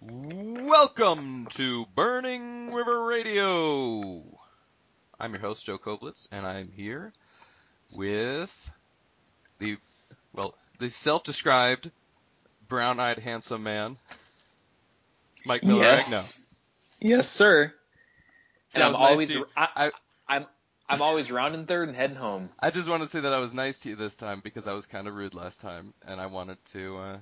Welcome to Burning River Radio. I'm your host, Joe Koblitz, and I'm here with the self-described brown-eyed handsome man, Mike Miller-Agno. Yes, sir. See, And I I'm was nice always to you. I'm always rounding third and heading home. I just want to say that I was nice to you this time because I was kind of rude last time, and I wanted to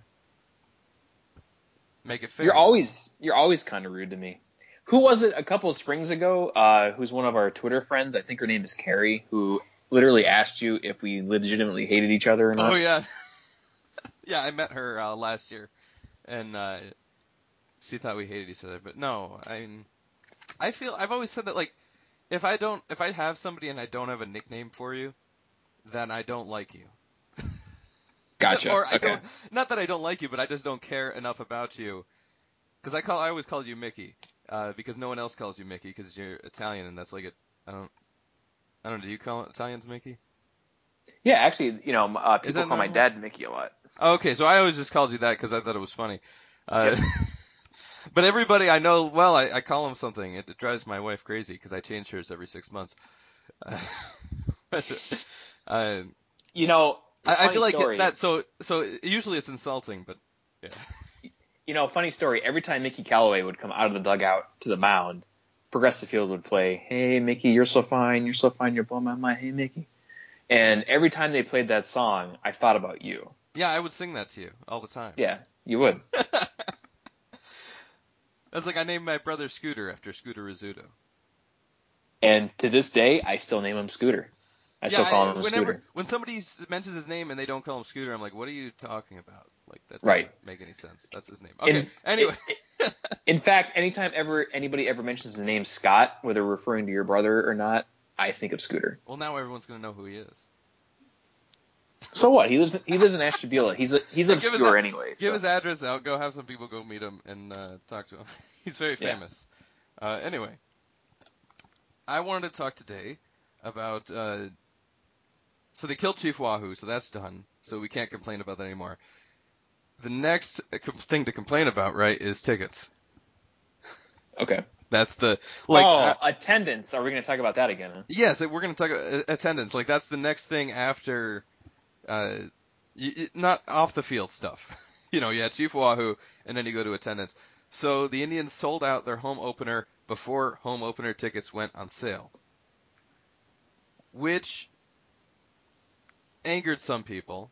make it fair. You're always kind of rude to me. Who was it a couple of springs ago? Who's one of our Twitter friends? I think her name is Carrie, who literally asked you if we legitimately hated each other or not. Oh yeah, yeah. I met her last year, and she thought we hated each other, but no. I've always said that, like, if I have somebody and I don't have a nickname for you, then I don't like you. Gotcha. Or I Okay. don't, not that I don't like you, but I just don't care enough about you. Because I always called you Mickey, because no one else calls you Mickey because you're Italian, and that's like I don't know. Do you call Italians Mickey? Yeah, actually, Is people that call my normal? dad Mickey a lot. Oh, okay, so I always just called you that because I thought it was funny. Yep. But everybody I know, well, I call them something. It drives my wife crazy because I change hers every 6 months. Uh, I Funny feel like story. that. So usually it's insulting, but yeah. Funny story. Every time Mickey Callaway would come out of the dugout to the mound, Progressive Field would play, "Hey Mickey, you're so fine, you're blowing my mind, hey Mickey." And every time they played that song, I thought about you. Yeah, I would sing that to you all the time. Yeah, you would. That's like I named my brother Scooter after Scooter Rizzuto. And to this day, I still name him Scooter. I still call him Scooter. When somebody mentions his name and they don't call him Scooter, I'm like, what are you talking about? Like, that Right. doesn't make any sense. That's his name. Okay. Anyway. In fact, anytime anybody ever mentions the name Scott, whether referring to your brother or not, I think of Scooter. Well, now everyone's gonna know who he is. So what? He lives in Ashtabula. He's obscure anyway. Give his address out. Go have some people go meet him and talk to him. He's very Yeah. famous. Anyway, I wanted to talk today about. So they killed Chief Wahoo, so that's done. So we can't complain about that anymore. The next thing to complain about, right, is tickets. Okay. That's the attendance. Are we going to talk about that again? Huh? Yes, we're going to talk about attendance. Like, that's the next thing after, not off the field stuff. You Chief Wahoo, and then you go to attendance. So the Indians sold out their home opener before home opener tickets went on sale, which angered some people.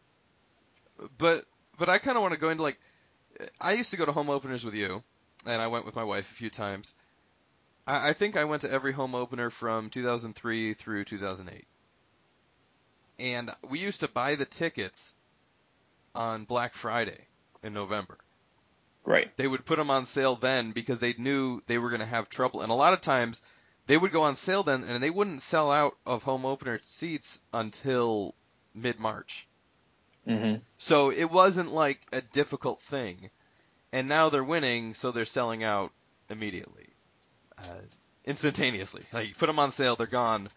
But I kind of want to go into, like, I used to go to home openers with you, and I went with my wife a few times. I think I went to every home opener from 2003 through 2008. And we used to buy the tickets on Black Friday in November. Right. They would put them on sale then because they knew they were going to have trouble. And a lot of times they would go on sale then and they wouldn't sell out of home opener seats until mid-March. Mm-hmm. So it wasn't like a difficult thing. And now they're winning, so they're selling out immediately. Instantaneously. Like, you put them on sale, they're gone.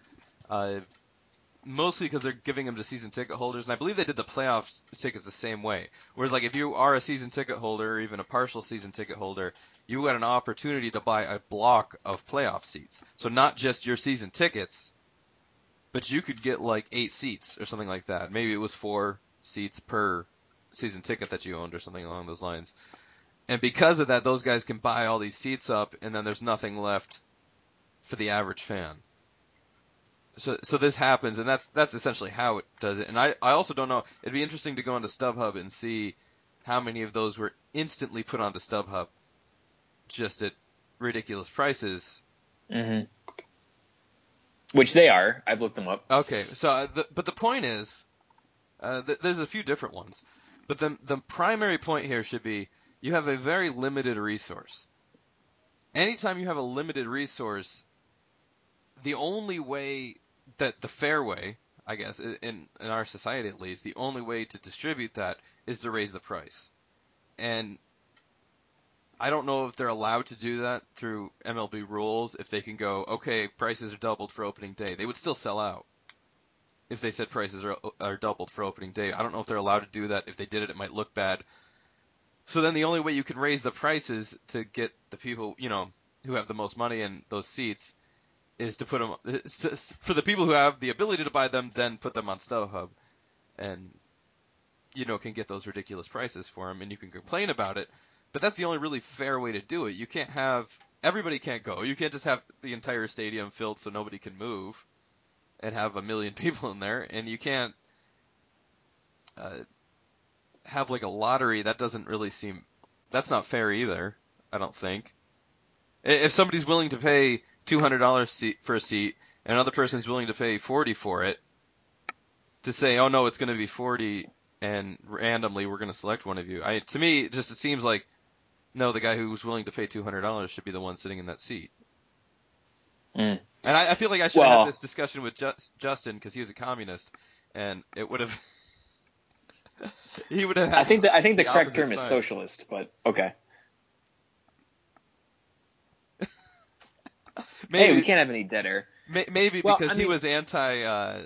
Mostly because they're giving them to season ticket holders, and I believe they did the playoff tickets the same way. Whereas, like, if you are a season ticket holder or even a partial season ticket holder, you got an opportunity to buy a block of playoff seats. So not just your season tickets, but you could get like 8 seats or something like that. Maybe it was 4 seats per season ticket that you owned or something along those lines. And because of that, those guys can buy all these seats up, and then there's nothing left for the average fan. So this happens, and that's essentially how it does it. And I also don't know. It'd be interesting to go onto StubHub and see how many of those were instantly put onto StubHub just at ridiculous prices. Mm-hmm. Which they are. I've looked them up. Okay, so but the point is, there's a few different ones, but the primary point here should be you have a very limited resource. Anytime you have a limited resource, the only way that the fair way, I guess, in our society at least, the only way to distribute that is to raise the price. And I don't know if they're allowed to do that through MLB rules, if they can go, okay, prices are doubled for opening day. They would still sell out if they said prices are doubled for opening day. I don't know if they're allowed to do that. If they did it, it might look bad. So then the only way you can raise the prices to get the people, who have the most money in those seats is to put them for the people who have the ability to buy them, then put them on StubHub, and can get those ridiculous prices for them, and you can complain about it. But that's the only really fair way to do it. You can't have everybody can't go. You can't just have the entire stadium filled so nobody can move, and have 1 million people in there, and you can't have like a lottery. That doesn't really seem. That's not fair either. I don't think. If somebody's willing to pay $200 for a seat, and another person's willing to pay $40 for it, to say, oh no, it's going to be $40, and randomly we're going to select one of you. To me, it seems like, no, the guy who's willing to pay $200 should be the one sitting in that seat. Mm. And I feel like I should have had this discussion with Justin, because he was a communist, and it would have. He would have. I think the correct term side. is socialist, but okay. Maybe, hey, we can't have any dead air. Maybe because he was anti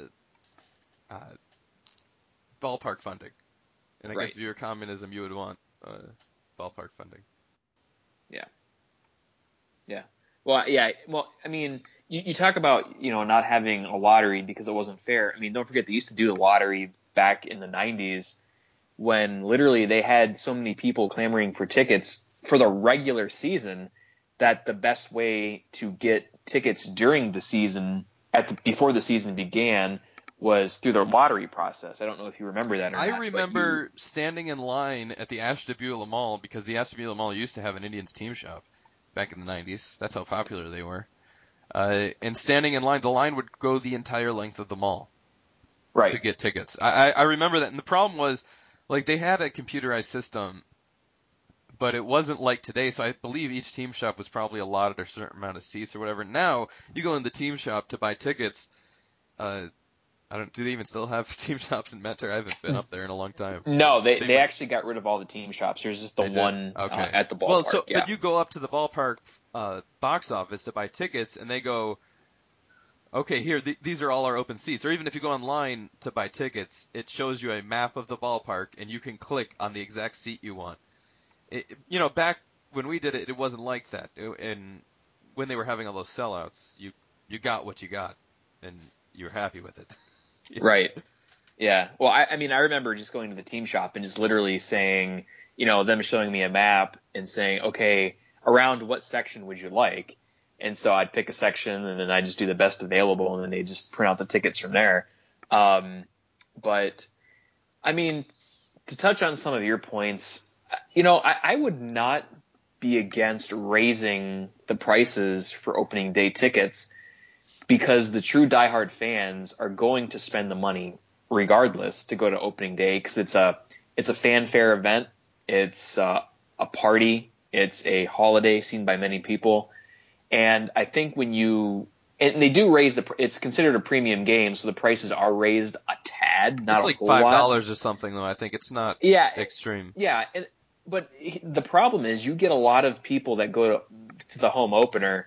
ballpark funding, and I guess if you were communism, you would want ballpark funding. Yeah. Yeah. Well, yeah. Well, I mean, you talk about not having a lottery because it wasn't fair. I mean, don't forget they used to do the lottery back in the 90s when literally they had so many people clamoring for tickets for the regular season that the best way to get tickets during the season before the season began was through the lottery process. I don't know if you remember that or not. I remember standing in line at the Ashtabula Mall, because the Ashtabula Mall used to have an Indians team shop back in the 90s. That's how popular they were. And standing in line, the line would go the entire length of the mall to get tickets. I remember that. And the problem was, like, they had a computerized system, but it wasn't like today. So I believe each team shop was probably allotted a certain amount of seats or whatever. Now, you go in the team shop to buy tickets. Do they even still have team shops in Mentor? I haven't been up there in a long time. No, they actually got rid of all the team shops. There's just the one at the ballpark. Well, but you go up to the ballpark box office to buy tickets, and they go, okay, here, these are all our open seats. Or even if you go online to buy tickets, it shows you a map of the ballpark, and you can click on the exact seat you want. Back when we did it, it wasn't like that. And when they were having all those sellouts, you got what you got, and you were happy with it. Right. Yeah. Well, I mean, I remember just going to the team shop and just literally saying, them showing me a map and saying, okay, around what section would you like? And so I'd pick a section, and then I'd just do the best available, and then they just print out the tickets from there. But I mean, to touch on some of your points, I would not be against raising the prices for opening day tickets, because the true diehard fans are going to spend the money regardless to go to opening day, because it's a fanfare event. It's a party. It's a holiday seen by many people. And I think and they do raise it's considered a premium game, so the prices are raised a tad, not it's a like whole $5 lot. or something, though. I think it's not extreme. Yeah. But the problem is you get a lot of people that go to the home opener,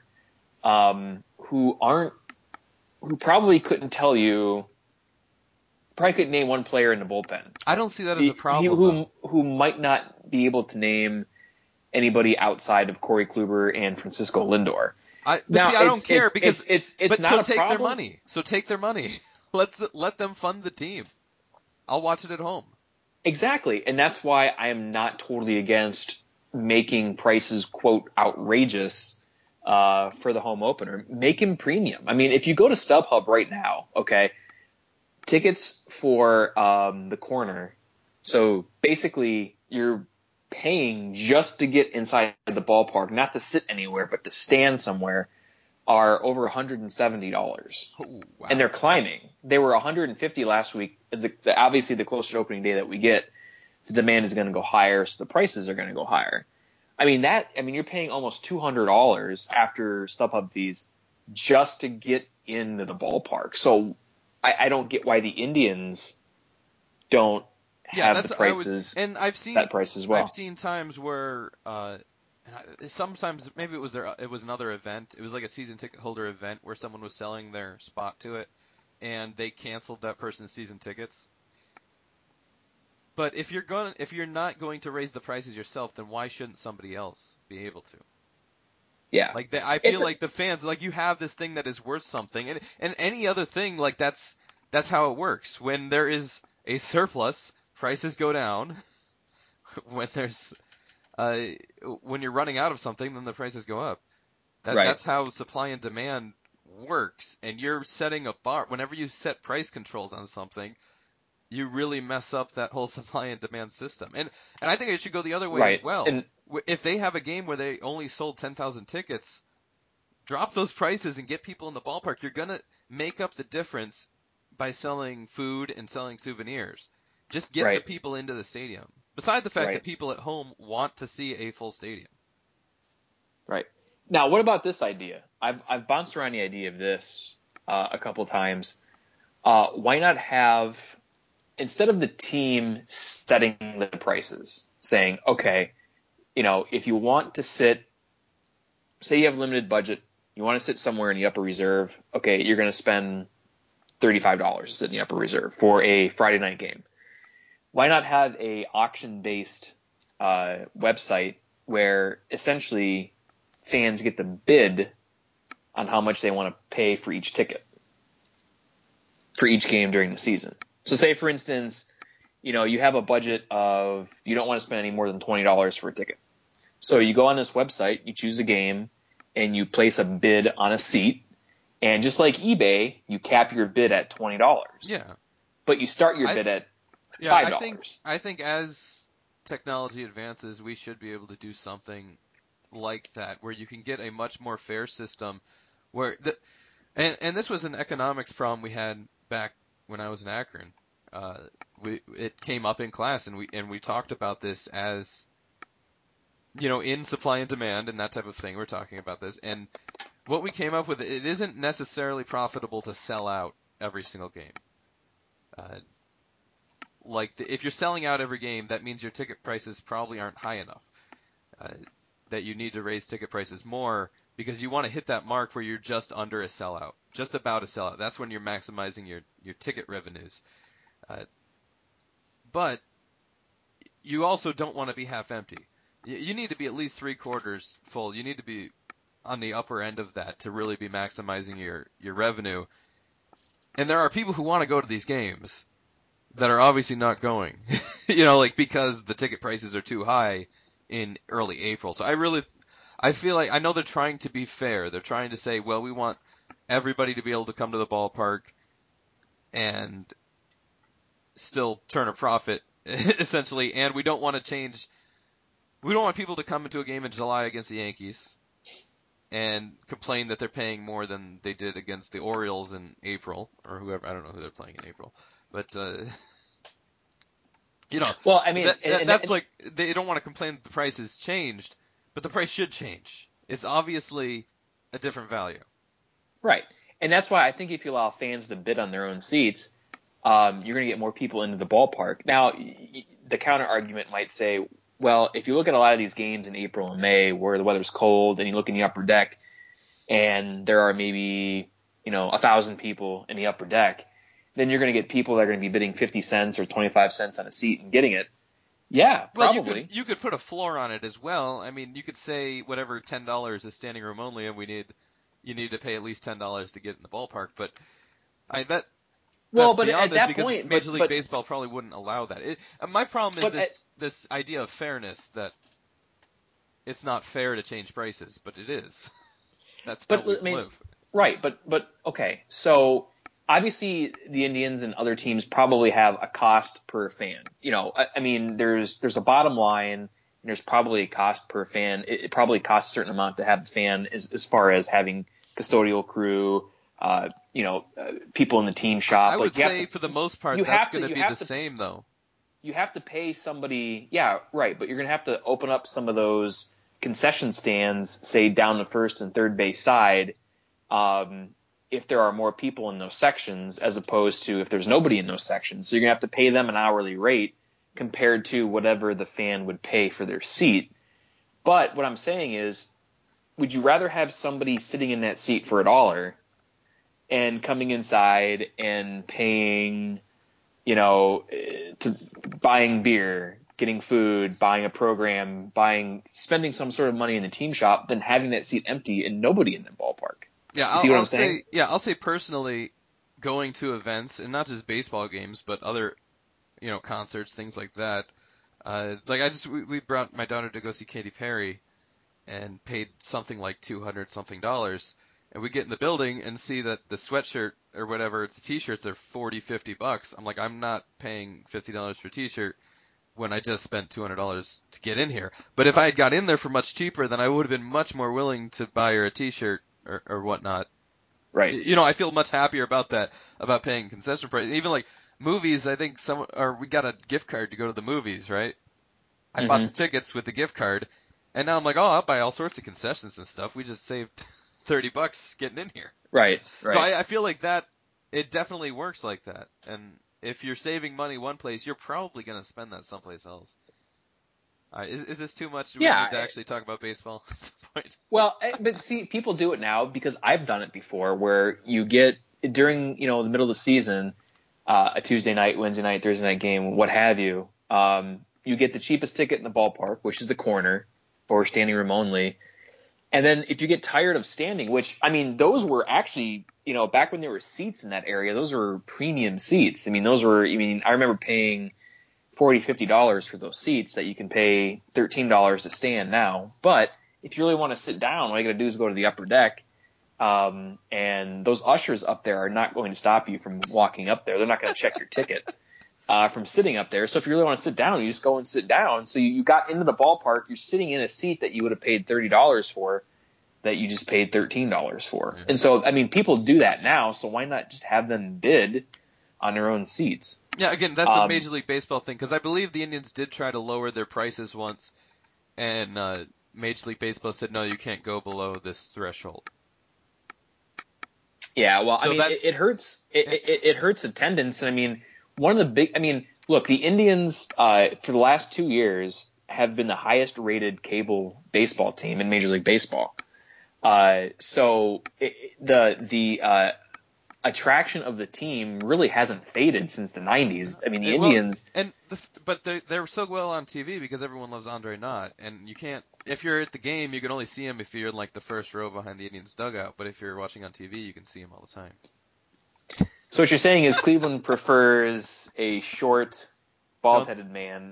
who probably couldn't tell you, probably couldn't name one player in the bullpen. I don't see that as a problem. Who might not be able to name anybody outside of Corey Kluber and Francisco Lindor. I don't care, because it's not a take problem. Their money. So take their money. Let them fund the team. I'll watch it at home. Exactly, and that's why I am not totally against making prices, quote, outrageous for the home opener. Make him premium. I mean, if you go to StubHub right now, okay, tickets for the corner. So basically, you're paying just to get inside the ballpark, not to sit anywhere, but to stand somewhere, are over $170. Oh, wow. And they're climbing. They were $150 last week. Obviously, the closer to opening day that we get, the demand is going to go higher, so the prices are going to go higher. I mean, you're paying almost $200 after StubHub fees just to get into the ballpark. So I don't get why the Indians don't have the prices. And I've seen that price as well. I've seen times where sometimes maybe it was another event. It was like a season ticket holder event where someone was selling their spot to it, and they canceled that person's season tickets. But if you're not going to raise the prices yourself, then why shouldn't somebody else be able to? Yeah. Like I feel like the fans, like, you have this thing that is worth something, and any other thing, like, that's how it works. When there is a surplus, prices go down. When there's when you're running out of something, then the prices go up. Right. That's how supply and demand works. And you're setting a bar. Whenever you set price controls on something, you really mess up that whole supply and demand system. And I think it should go the other way Right. as well. And If they have a game where they only sold 10,000 tickets, drop those prices and get people in the ballpark. You're going to make up the difference by selling food and selling souvenirs. Just get the right. people into the stadium. Beside the fact that Right. people at home want to see a full stadium. Right. Now, what about this idea? I've bounced around the idea of this a couple times. Why not have, instead of the team setting the prices, saying, okay, if you want to sit, say you have limited budget, you want to sit somewhere in the upper reserve, okay, you're going to spend $35 to sit in the upper reserve for a Friday night game. Why not have a auction-based website where essentially fans get to bid on how much they want to pay for each ticket for each game during the season? So say, for instance, you have a budget of, you don't want to spend any more than $20 for a ticket. So you go on this website, you choose a game, and you place a bid on a seat. And just like eBay, you cap your bid at $20. Yeah. But you start your bid at $5. I think as technology advances, we should be able to do something like that, where you can get a much more fair system where and this was an economics problem we had back when I was in Akron. It came up in class, and we talked about this as, in supply and demand and that type of thing. We're talking about this, and what we came up with, it isn't necessarily profitable to sell out every single game. If you're selling out every game, that means your ticket prices probably aren't high enough. That you need to raise ticket prices more, because you want to hit that mark where you're just under a sellout, just about a sellout. That's when you're maximizing your ticket revenues. But you also don't want to be half empty. You need to be at least 3/4 full. You need to be on the upper end of that to really be maximizing your revenue. And there are people who want to go to these games that are obviously not going, because the ticket prices are too high in early April. So I feel like, I know they're trying to be fair. They're trying to say, well, we want everybody to be able to come to the ballpark and still turn a profit, essentially, and we don't want people to come into a game in July against the Yankees and complain that they're paying more than they did against the Orioles in April, or whoever. I don't know who they're playing in April, but well, I mean, that's like, they don't want to complain that the price has changed, but the price should change. It's obviously a different value. Right, and that's why I think if you allow fans to bid on their own seats, you're going to get more people into the ballpark. Now, the counter argument might say, well, if you look at a lot of these games in April and May where the weather's cold, and you look in the upper deck and there are maybe 1,000 people in the upper deck, then you're going to get people that are going to be bidding 50 cents or 25 cents on a seat and getting it. Yeah, probably. Well, you could put a floor on it as well. I mean, you could say whatever $10 is standing room only, and you need to pay at least $10 to get in the ballpark. But but beyond at that because point, Major League Baseball probably wouldn't allow that. My problem is this idea of fairness, that it's not fair to change prices, but it is. That's how we live. Right, but okay. So obviously the Indians and other teams probably have a cost per fan. I mean, there's a bottom line, and there's probably a cost per fan. It probably costs a certain amount to have the fan, as far as having custodial crew, people in the team shop. I would say for the most part that's going to be the same, though. You have to pay somebody, yeah, right, but you're going to have to open up some of those concession stands, say down the first and third base side, if there are more people in those sections, as opposed to if there's nobody in those sections. So you're going to have to pay them an hourly rate compared to whatever the fan would pay for their seat. But what I'm saying is, would you rather have somebody sitting in that seat for $1 and coming inside and paying to buying beer, getting food, buying a program, spending some sort of money in the team shop than having that seat empty and nobody in the ballpark. Yeah, You see what I'm saying? I'll say personally, going to events and not just baseball games, but other, concerts, things like that. We brought my daughter to go see Katy Perry, and paid something like $200 something, and we get in the building and see that the sweatshirt or whatever, the t-shirts are $40-50. I'm like, I'm not paying $50 for a t-shirt when I just spent $200 to get in here. But if I had got in there for much cheaper, then I would have been much more willing to buy her a t-shirt or whatnot. Right. I feel much happier about that, about paying concession price. Even like movies, I think we got a gift card to go to the movies, right? I bought the tickets with the gift card, and now I'm like, I'll buy all sorts of concessions and stuff. We just saved $30 getting in here. Right. So I feel like that, it definitely works like that. And if you're saving money one place, you're probably going to spend that someplace else. Is this too much? Do we need to actually talk about baseball at some point? Well, but see, people do it now because I've done it before where you get during, the middle of the season, a Tuesday night, Wednesday night, Thursday night game, what have you, you get the cheapest ticket in the ballpark, which is the corner or standing room only. And then if you get tired of standing, which, I mean, those were actually, back when there were seats in that area, those were premium seats. I mean, I remember paying $40-50 for those seats that you can pay $13 to stand now. But if you really want to sit down, all you got to do is go to the upper deck. And those ushers up there are not going to stop you from walking up there. They're not going to check your ticket. From sitting up there. So if you really want to sit down, you just go and sit down. So you got into the ballpark, you're sitting in a seat that you would have paid $30 for, that you just paid $13 for. Yeah. And so, I mean, people do that now, so why not just have them bid on their own seats? Yeah, again, that's a Major League Baseball thing, because I believe the Indians did try to lower their prices once, and Major League Baseball said, no, you can't go below this threshold. Yeah, well, so it hurts. It hurts attendance. I mean, look, the Indians for the last 2 years have been the highest rated cable baseball team in Major League Baseball. So the attraction of the team really hasn't faded since the 90s. I mean, the Indians. But they're so well on TV because everyone loves Andre Knott, and you can't. If you're at the game, you can only see him if you're in like the first row behind the Indians dugout. But if you're watching on TV, you can see him all the time. So what you're saying is Cleveland prefers a short, bald-headed man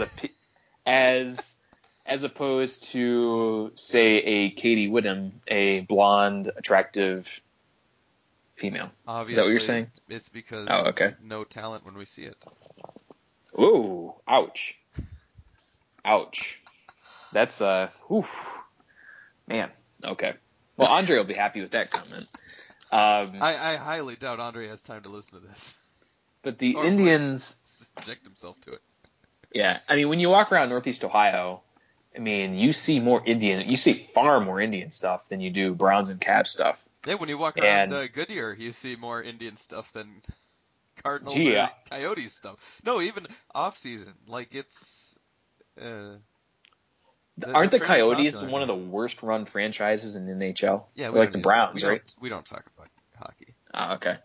as opposed to, say, a Katie Whittam, a blonde, attractive female. Obviously, is that what you're saying? It's because no talent when we see it. Ooh, ouch. Ouch. That's, man, okay. Well, Andre will be happy with that comment. I highly doubt Andre has time to listen to this. But the Indians subject himself to it. Yeah, I mean, when you walk around Northeast Ohio, I mean, you see far more Indian stuff than you do Browns and Cavs stuff. Yeah, when you walk around Goodyear, you see more Indian stuff than Cardinal or Coyotes stuff. No, even off season, like it's. Aren't the Coyotes one of the worst run franchises in the NHL? Yeah, like the Browns, right? We don't talk about hockey. Oh, okay.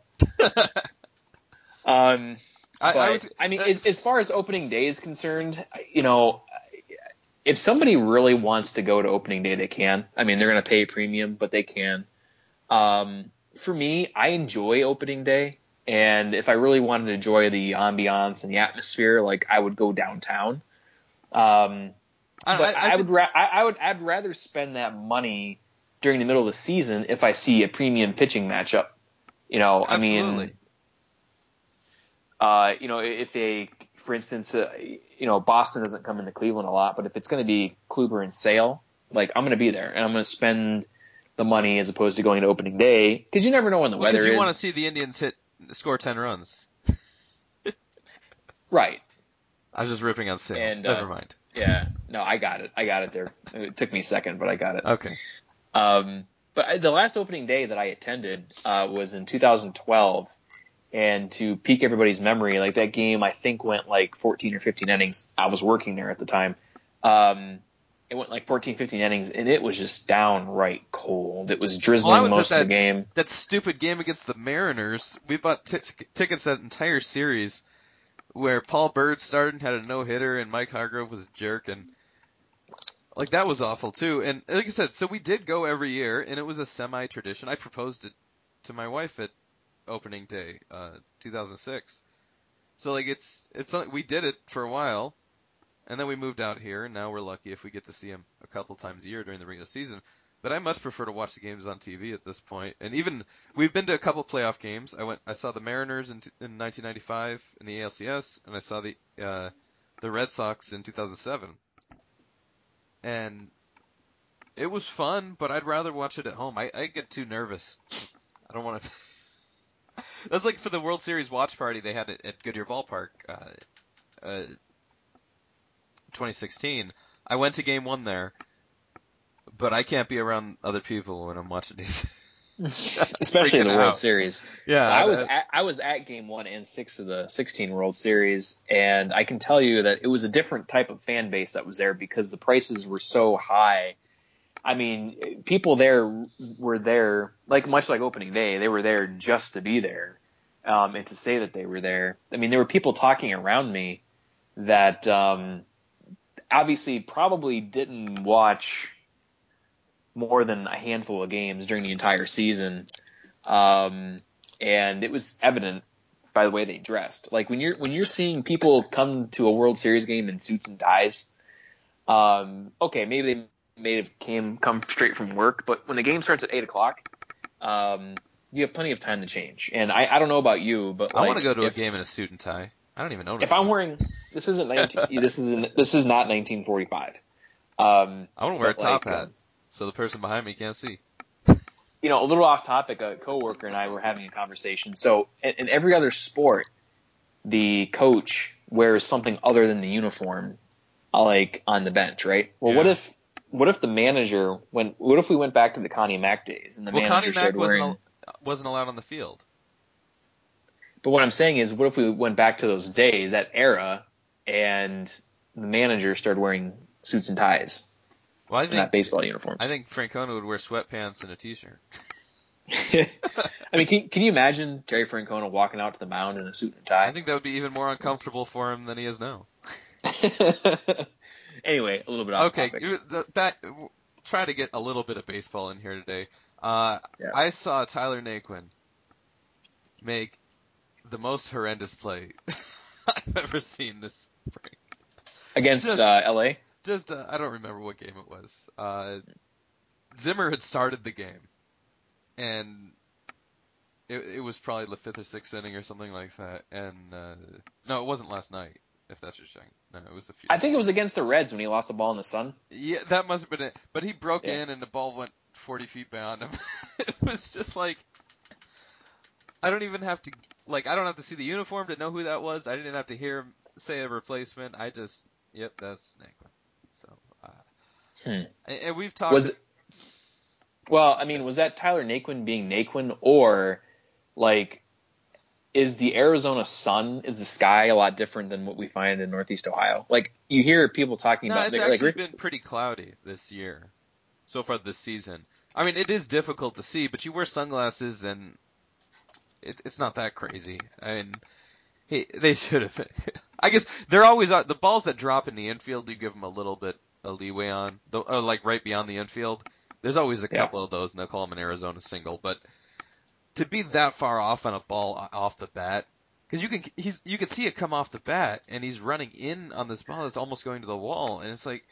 As far as opening day is concerned, if somebody really wants to go to opening day, they can. I mean, they're going to pay a premium, but they can. For me, I enjoy opening day, and if I really wanted to enjoy the ambiance and the atmosphere, like I would go downtown. But I'd rather spend that money during the middle of the season if I see a premium pitching matchup. Absolutely. If for instance, Boston doesn't come into Cleveland a lot, but if it's going to be Kluber and Sale, like I'm going to be there and I'm going to spend the money as opposed to going to opening day because you never know when the weather is. You want to see the Indians score 10 runs. Right. I was just ripping on Sale. Never mind. Yeah. No, I got it there. It took me a second, but I got it. Okay. But the last opening day that I attended was in 2012. And to pique everybody's memory, like that game, I think went like 14 or 15 innings. I was working there at the time. It went like 14, 15 innings, and it was just downright cold. It was drizzling most of the game. That stupid game against the Mariners, we bought tickets that entire series, where Paul Bird started and had a no-hitter and Mike Hargrove was a jerk, and like that was awful too. And like I said, so we did go every year, and it was a semi-tradition. I proposed it to my wife at opening day, 2006. So like we did it for a while, and then we moved out here, and now we're lucky if we get to see him a couple times a year during the regular season. But I much prefer to watch the games on TV at this point. And even we've been to a couple playoff games. I saw the Mariners in 1995 in the ALCS, and I saw the Red Sox in 2007. And it was fun, but I'd rather watch it at home. I get too nervous. I don't want to. That's like for the World Series watch party they had at Goodyear Ballpark, 2016. I went to Game 1 there, but I can't be around other people when I'm watching these. Especially the World out. Series. Yeah, I was at Game 1 and 6 of the 16 World Series, and I can tell you that it was a different type of fan base that was there because the prices were so high. I mean, people there were there, much like opening day, they were there just to be there, and to say that they were there. I mean, there were people talking around me that obviously probably didn't watch more than a handful of games during the entire season, and it was evident by the way they dressed. Like when you're seeing people come to a World Series game in suits and ties, okay, maybe they may have come straight from work, but when the game starts at 8:00, you have plenty of time to change. And I don't know about you, but I want to go to a game in a suit and tie. I don't even own a if suit. I'm wearing this is not 1945. I want to wear a top hat so the person behind me can't see. A little off topic, a coworker and I were having a conversation. So in every other sport, the coach wears something other than the uniform, like on the bench, right? Well, Yeah. what if the manager what if we went back to the Connie Mack days and the manager Connie Mack started wearing wasn't allowed on the field. But what I'm saying is, what if we went back to those days, that era, and the manager started wearing suits and ties? Well, not baseball uniforms. I think Francona would wear sweatpants and a t-shirt. I mean, can you imagine Terry Francona walking out to the mound in a suit and tie? I think that would be even more uncomfortable for him than he is now. Anyway, a little bit off topic. Try to get a little bit of baseball in here today. Yeah. I saw Tyler Naquin make the most horrendous play I've ever seen this spring. Against LA? I don't remember what game it was. Zimmer had started the game, and it was probably the 5th or 6th inning or something like that. And no, it wasn't last night, if that's your saying. No, it was a few. I think it was against the Reds when he lost the ball in the sun. Yeah, that must have been it. But he broke in, and the ball went 40 feet beyond him. It was just like, I don't have to see the uniform to know who that was. I didn't have to hear him say a replacement. Yep, that's Naquin. So, and we've talked. Well, I mean, was that Tyler Naquin being Naquin, or is the Arizona sun, is the sky a lot different than what we find in Northeast Ohio? Like, you hear people talking about. It's actually been pretty cloudy this year, so far this season. I mean, it is difficult to see, but you wear sunglasses and it's not that crazy. I mean, they should have. I guess they're always the balls that drop in the infield. You give them a little bit of leeway on, like right beyond the infield. There's always a couple of those, and they'll call them an Arizona single. But to be that far off on a ball off the bat, because you can see it come off the bat, and he's running in on this ball that's almost going to the wall, and it's like,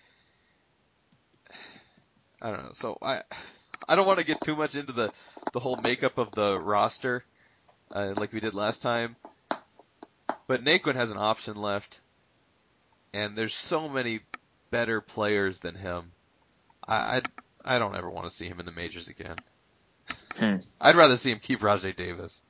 I don't know. So I don't want to get too much into the whole makeup of the roster, like we did last time. But Naquin has an option left, and there's so many better players than him. I don't ever want to see him in the majors again. I'd rather see him keep Rajai Davis.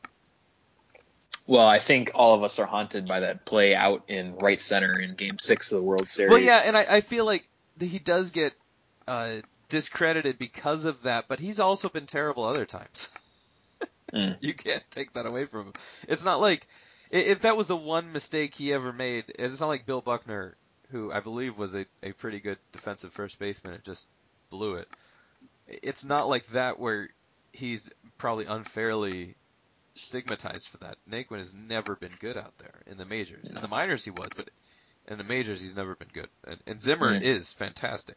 Well, I think all of us are haunted by that play out in right center in Game 6 of the World Series. Well, yeah, and I feel like he does get discredited because of that, but he's also been terrible other times. You can't take that away from him. It's not like, if that was the one mistake he ever made, it's not like Bill Buckner, who I believe was a pretty good defensive first baseman, and just blew it. It's not like that where he's probably unfairly stigmatized for that. Naquin has never been good out there in the majors. In the minors he was, but in the majors he's never been good. And Zimmer is fantastic.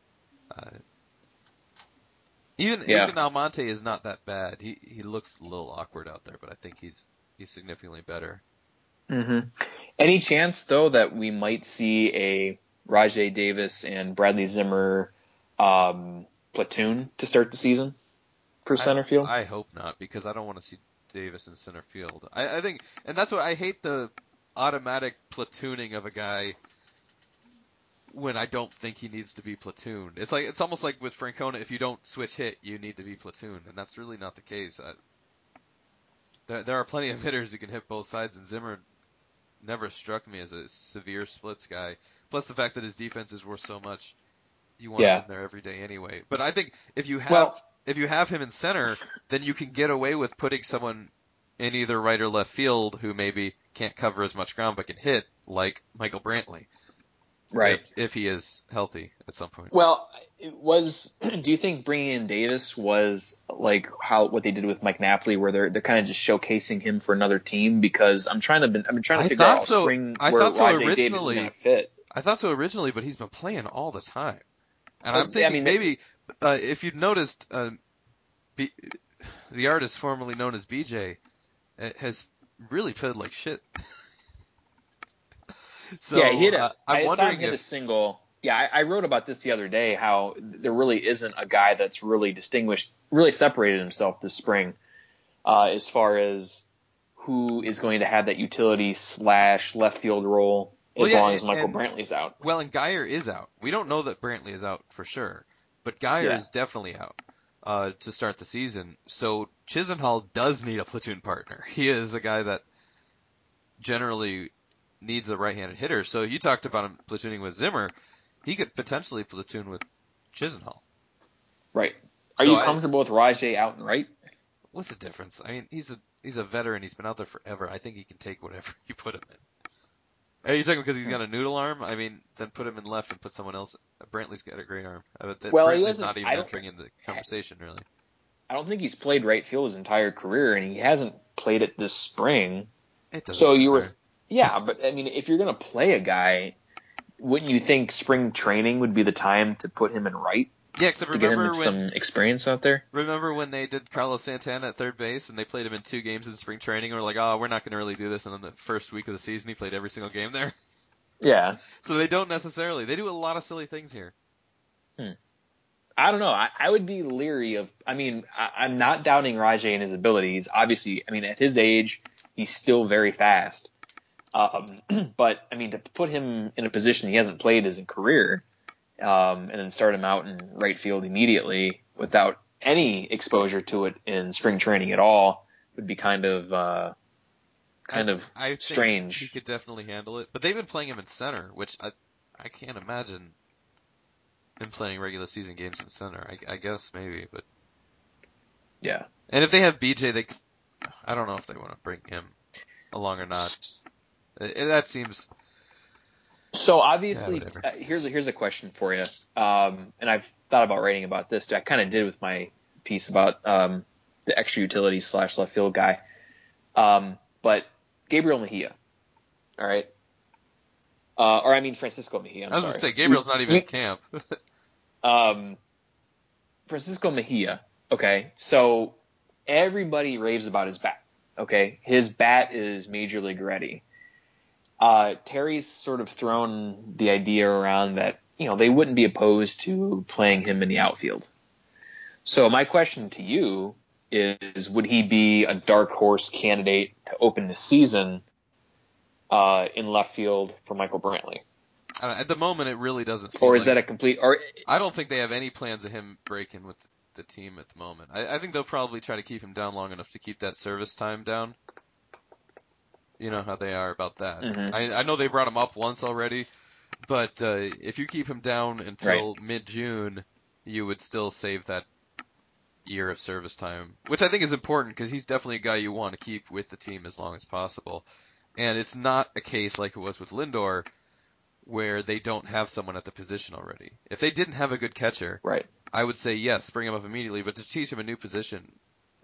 Even Almonte is not that bad. He looks a little awkward out there, but I think he's significantly better. Mm-hmm. Any chance though that we might see a Rajai Davis and Bradley Zimmer platoon to start the season for center field? I hope not, because I don't want to see Davis in center field. I think, and that's what I hate, the automatic platooning of a guy when I don't think he needs to be platooned. It's almost like with Francona, if you don't switch hit, you need to be platooned, and that's really not the case. There are plenty of hitters who can hit both sides, and Zimmer never struck me as a severe splits guy. Plus the fact that his defense is worth so much, you want him in there every day anyway. But I think if you have him in center, then you can get away with putting someone in either right or left field who maybe can't cover as much ground but can hit, like Michael Brantley. Right. If he is healthy at some point. Well, do you think bringing in Davis was like what they did with Mike Napoli, where they're kind of just showcasing him for another team? Because I'm trying to figure out spring where Rajai Davis is going to fit. I thought so originally, but he's been playing all the time. And I'm thinking maybe if you've noticed, the artist formerly known as BJ has really played like shit. So yeah, I'm wondering if he hit a single. Yeah, I wrote about this the other day, how there really isn't a guy that's really really separated himself this spring as far as who is going to have that utility / left field role as long as Michael Brantley's out. Well, and Geyer is out. We don't know that Brantley is out for sure, but Geyer is definitely out to start the season. So Chisenhall does need a platoon partner. He is a guy that generally needs a right-handed hitter. So you talked about him platooning with Zimmer. He could potentially platoon with Chisenhall. Right. Are you comfortable with Rajai out and right? What's the difference? I mean, he's a veteran. He's been out there forever. I think he can take whatever you put him in. Are you talking because he's got a noodle arm? I mean, then put him in left and put someone else. Brantley's got a great arm. Brantley's not even entering in the conversation, really. I don't think he's played right field his entire career, and he hasn't played it this spring. It doesn't matter. Yeah, but I mean, if you're going to play a guy, wouldn't you think spring training would be the time to put him in right? Yeah, except to get him some experience out there. Remember when they did Carlos Santana at third base and they played him in 2 games in spring training? And we're like, oh, we're not going to really do this. And then the first week of the season, he played every single game there. Yeah. So they don't necessarily. They do a lot of silly things here. I don't know. I would be leery of. I mean, I'm not doubting Rajai and his abilities. Obviously, I mean, at his age, he's still very fast. But I mean, to put him in a position he hasn't played as a career, and then start him out in right field immediately without any exposure to it in spring training at all would be kind of strange. He could definitely handle it, but they've been playing him in center, which I can't imagine him playing regular season games in center. I guess maybe, but yeah. And if they have BJ, I don't know if they want to bring him along or not. That seems. So obviously, here's a question for you, and I've thought about writing about this too. I kind of did with my piece about the extra utility / left field guy, but Gabriel Mejia, all right, or I mean Francisco Mejia. I was going to say Gabriel's not even in camp. Francisco Mejia, okay, so everybody raves about his bat. Okay, his bat is major league ready. Terry's sort of thrown the idea around that, they wouldn't be opposed to playing him in the outfield. So my question to you is, would he be a dark horse candidate to open the season in left field for Michael Brantley? At the moment, it really doesn't seem. Or is that a complete? Or I don't think they have any plans of him breaking with the team at the moment. I think they'll probably try to keep him down long enough to keep that service time down. You know how they are about that. Mm-hmm. I know they brought him up once already, but if you keep him down until mid-June, you would still save that year of service time, which I think is important because he's definitely a guy you want to keep with the team as long as possible. And it's not a case like it was with Lindor, where they don't have someone at the position already. If they didn't have a good catcher, I would say yes, bring him up immediately. But to teach him a new position,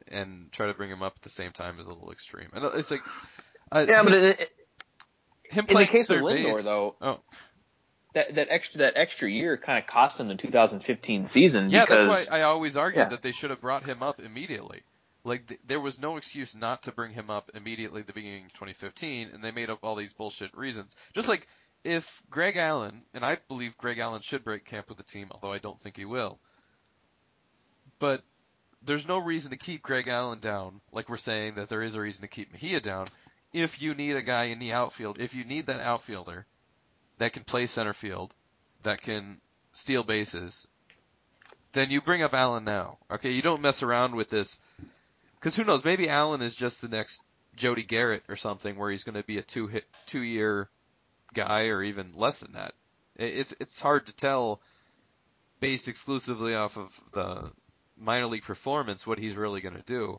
and try to bring him up at the same time is a little extreme. And it's like, Yeah, but him in the playing case of third Lindor, base. though, Oh, that extra year kind of cost him the 2015 season yeah, that's because why I always argued yeah. that they should have brought him up immediately. Like, there was no excuse not to bring him up immediately at the beginning of 2015, and they made up all these bullshit reasons. Just like if Greg Allen, and I believe Greg Allen should break camp with the team, although I don't think he will, but there's no reason to keep Greg Allen down, like we're saying that there is a reason to keep Mejia down, if you need a guy in the outfield, if you need that outfielder that can play center field, that can steal bases, then you bring up Allen now. Okay, you don't mess around with this, because who knows, maybe Allen is just the next Jody Garrett or something, where he's going to be a 2-year guy, or even less than that. It's hard to tell based exclusively off of the minor league performance what he's really going to do.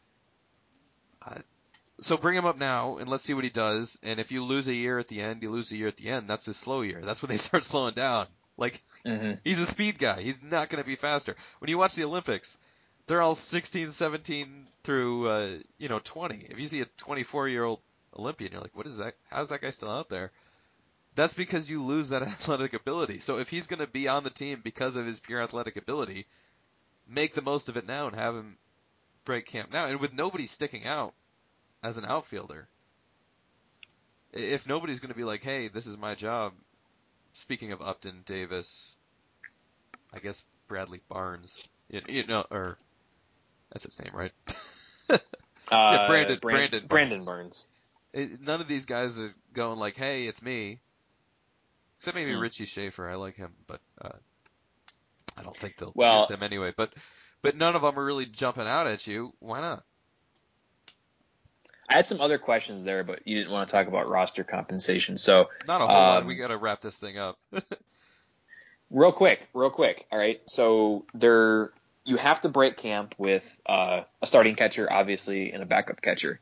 So bring him up now and let's see what he does. And if you lose a year at the end, you lose a year at the end. That's his slow year. That's when they start slowing down. Like, he's a speed guy. He's not going to be faster. When you watch the Olympics, they're all 16, 17 through 20. If you see a 24-year-old Olympian, you're like, what is that? How's that guy still out there? That's because you lose that athletic ability. So if he's going to be on the team because of his pure athletic ability, make the most of it now and have him break camp now. And with nobody sticking out as an outfielder, if nobody's going to be like, hey, this is my job. Speaking of Upton, Davis, I guess Bradley Barnes, or that's his name, right? Yeah, Brandon Burns. None of these guys are going like, hey, it's me. Except maybe Richie Schaefer. I like him, but I don't think they'll use him anyway. But none of them are really jumping out at you. Why not? I had some other questions there, but you didn't want to talk about roster compensation. So not a whole lot. We got to wrap this thing up. real quick. All right. So you have to break camp with a starting catcher, obviously, and a backup catcher.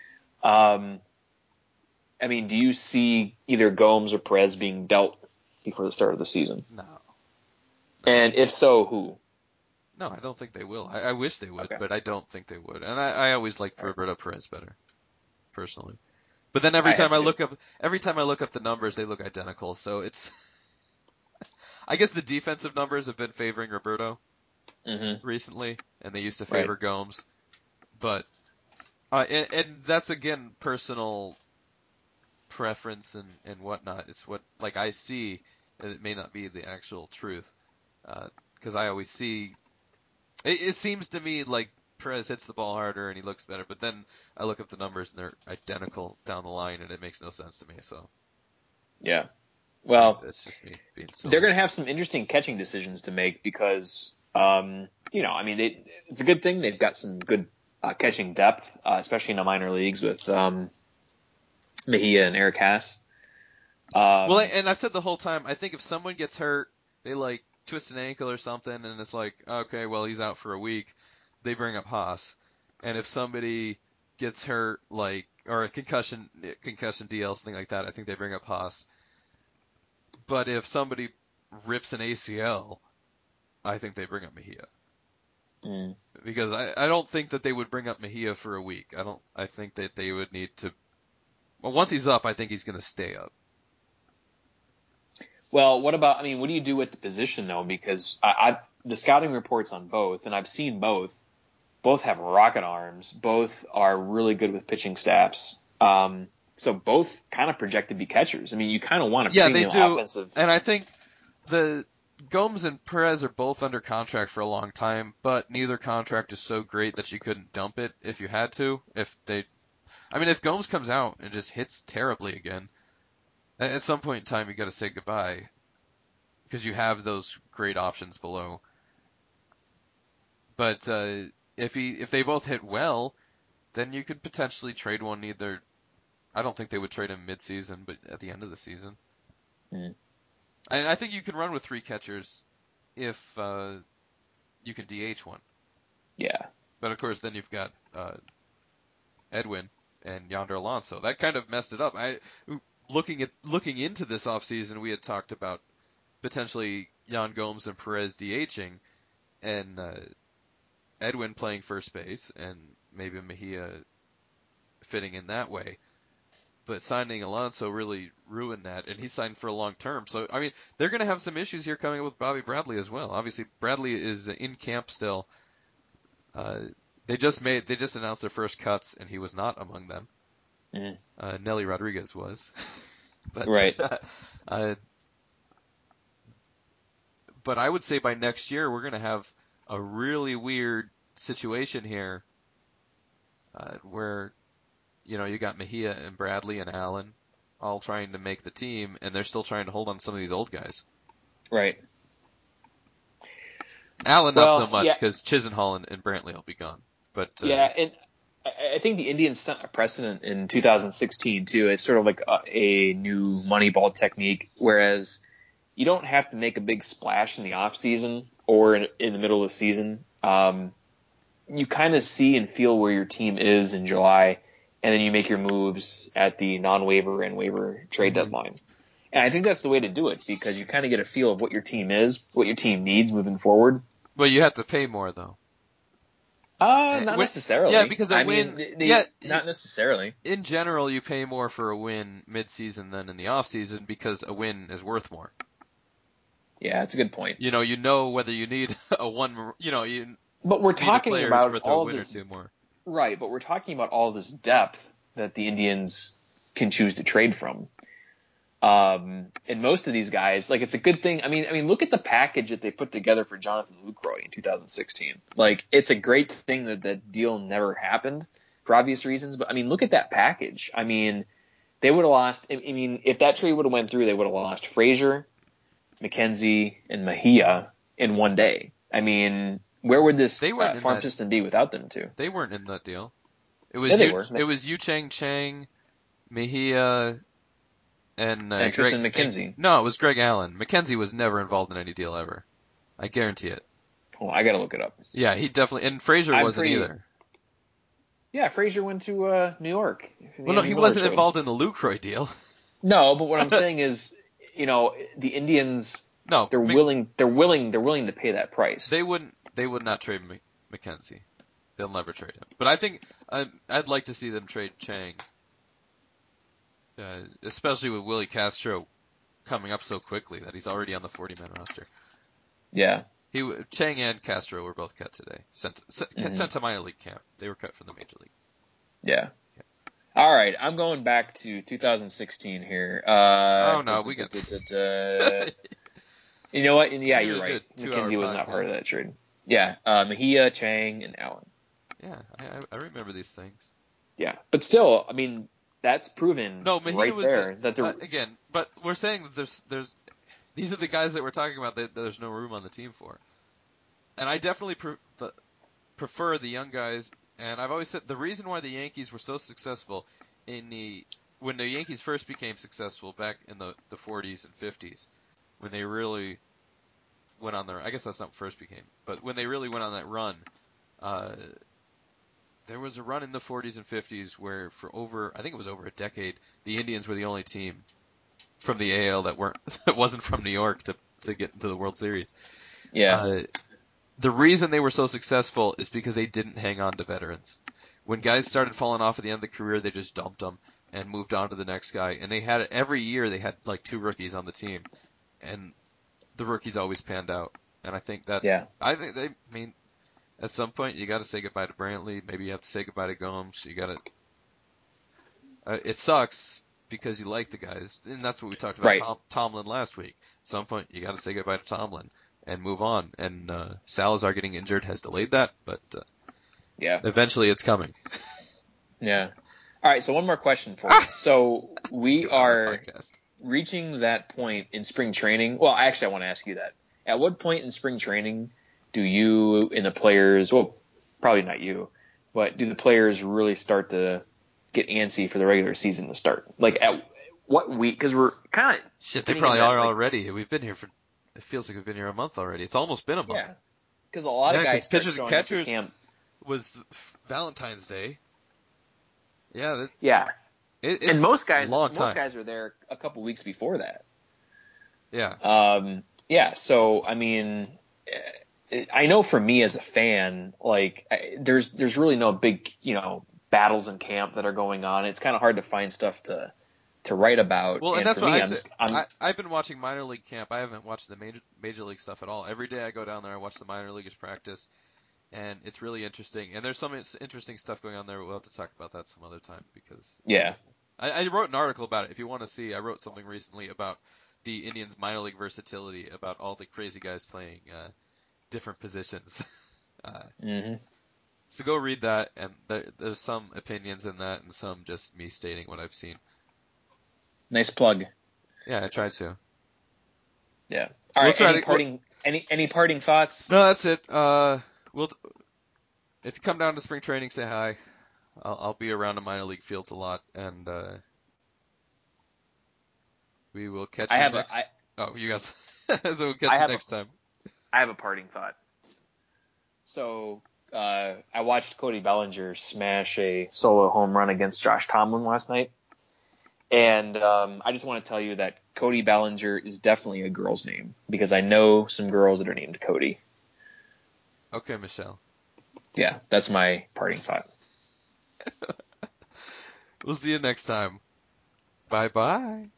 I mean, do you see either Gomes or Perez being dealt before the start of the season? No. And if so, who? No, I don't think they will. I wish they would, Okay. but I don't think they would. And I always like Roberto Perez better, personally. But then every time I look up the numbers, they look identical. So it's, I guess the defensive numbers have been favoring Roberto recently, and they used to favor Gomes. But and that's again personal preference and whatnot. It's what like I see, and it may not be the actual truth, because I always see. It seems to me like Perez hits the ball harder and he looks better, but then I look up the numbers and they're identical down the line, and it makes no sense to me. So yeah, well, it's just me being silly. They're going to have some interesting catching decisions to make because I mean, it's a good thing they've got some good catching depth, especially in the minor leagues with Mejia and Eric Haas. Well, and I've said the whole time, I think if someone gets hurt, they like twist an ankle or something, and it's like, okay, well, he's out for a week, they bring up Haas. And if somebody gets hurt, like, or a concussion DL, something like that, I think they bring up Haas. But if somebody rips an ACL, I think they bring up Mejia. Because I don't think that they would bring up Mejia for a week. I think that they would need to. Well, once he's up, I think he's going to stay up. Well, what do you do with the position though? Because the scouting reports on both, and I've seen both. Both have rocket arms. Both are really good with pitching staffs. So both kind of project to be catchers. I mean, you kind of want a premium offensive. And I think the Gomes and Perez are both under contract for a long time, but neither contract is so great that you couldn't dump it if you had to. If Gomes comes out and just hits terribly again, at some point in time you got to say goodbye because you have those great options below. But if they both hit well, then you could potentially trade one either. I don't think they would trade him mid-season, but at the end of the season. I think you can run with three catchers if you can DH one. Yeah. But of course, then you've got Edwin and Yonder Alonso. That kind of messed it up. Looking into this offseason, we had talked about potentially Yan Gomes and Perez DHing, and Edwin playing first base and maybe Mejia fitting in that way. But signing Alonso really ruined that, and he signed for a long term. So, I mean, they're going to have some issues here coming up with Bobby Bradley as well. Obviously, Bradley is in camp still. They just announced their first cuts, and he was not among them. Mm. Nelly Rodriguez was. But, Right. But I would say by next year we're going to have a really weird situation here, where you got Mejia and Bradley and Allen all trying to make the team, and they're still trying to hold on to some of these old guys. Right. Allen not so Well, much yeah. because Chisenhall and Brantley will be gone. But Yeah, and I think the Indians set a precedent in 2016 too. It's sort of like a new Moneyball technique, whereas you don't have to make a big splash in the off season or in the middle of the season. You kind of see and feel where your team is in July, and then you make your moves at the non-waiver and waiver trade deadline. And I think that's the way to do it, because you kind of get a feel of what your team is, what your team needs moving forward. But you have to pay more though. Not necessarily. Yeah, because not necessarily. In general, you pay more for a win mid-season than in the off-season because a win is worth more. Yeah, that's a good point. You know whether you need a one. But we're need a talking player about worth all a of win this, or two more. right? But we're talking about all this depth that the Indians can choose to trade from. And most of these guys, like, it's a good thing. I mean, look at the package that they put together for Jonathan Lucroy in 2016. Like, it's a great thing that that deal never happened for obvious reasons. But I mean, look at that package. I mean, they would have lost. I mean, if that trade would have went through, they would have lost Frazier, McKenzie, and Mejia in one day. I mean, where would this farm system be without them two? They weren't in that deal. It was Yu Chang, Mejia, and Tristan McKenzie. No, it was Greg Allen. McKenzie was never involved in any deal ever. I guarantee it. Oh, I gotta look it up. Yeah, he definitely. And Frazier wasn't either. Yeah, Frazier went to New York. Well, no, he wasn't involved in the Lucroy deal. No, but what I'm saying is, the Indians. No, they're willing to pay that price. They would not trade McKenzie. They'll never trade him. But I think I'd like to see them trade Chang, especially with Willie Castro coming up so quickly that he's already on the 40-man roster. Yeah. Chang and Castro were both cut today. Sent to minor league camp. They were cut from the major league. Yeah. All right, I'm going back to 2016 here. We got. You know what? Yeah, you're right. McKenzie was not part of that trade. Yeah, Mejia, Chang, and Allen. Yeah, I remember these things. Yeah, but still, I mean, that's proven Mejia right there that they're again. But we're saying that there's these are the guys that we're talking about that there's no room on the team for, and I definitely prefer the young guys. And I've always said the reason why the Yankees were so successful when the Yankees first became successful back in the 40s and 50s, when they really went on I guess that's not first became, but when they really went on that run, there was a run in the 40s and 50s where I think it was over a decade, the Indians were the only team from the AL that wasn't from New York to get into the World Series. Yeah. The reason they were so successful is because they didn't hang on to veterans. When guys started falling off at the end of the career, they just dumped them and moved on to the next guy. And every year they had like two rookies on the team, and the rookies always panned out. And I think that I mean, at some point you got to say goodbye to Brantley. Maybe you have to say goodbye to Gomes. You got to. It sucks because you like the guys, and that's what we talked about Tomlin last week. At some point you got to say goodbye to Tomlin and move on. And Salazar getting injured has delayed that, but eventually it's coming. Yeah. All right, so one more question for you. So we are reaching that point in spring training. Well, actually, I want to ask you that. At what point in spring training do you and the players, well, probably not you, but do the players really start to get antsy for the regular season to start? Like, at what week? Because we're kind of... Shit, they probably are already. We've been here it feels like we've been here a month already. It's almost been a month. Yeah, because a lot of guys start showing up to camp. Was Valentine's Day. Yeah. And most guys are there a couple weeks before that. Yeah. So I mean, I know for me as a fan, like there's really no big battles in camp that are going on. It's kind of hard to find stuff to write about. Well, and And that's for what me, I I'm say. just I'm I've been watching minor league camp. I haven't watched the major league stuff at all. Every day I go down there, I watch the minor leaguers practice, and it's really interesting. And there's some interesting stuff going on there. We'll have to talk about that some other time because yeah. I wrote an article about it. If you want to see, I wrote something recently about the Indians minor league versatility, about all the crazy guys playing different positions. Hmm. So go read that, and there's some opinions in that, and some just me stating what I've seen. Nice plug. Yeah, I tried to. Yeah. All We'll right. try Any to. parting any parting thoughts? No, that's it. We'll if you come down to spring training, say hi. I'll be around the minor league fields a lot, and we will catch I you have a next. Oh, you guys. So we'll I catch you have a next time. I have a parting thought. So I watched Cody Bellinger smash a solo home run against Josh Tomlin last night, and I just want to tell you that Cody Bellinger is definitely a girl's name because I know some girls that are named Cody. Okay, Michelle. Yeah, that's my parting thought. We'll see you next time. Bye bye.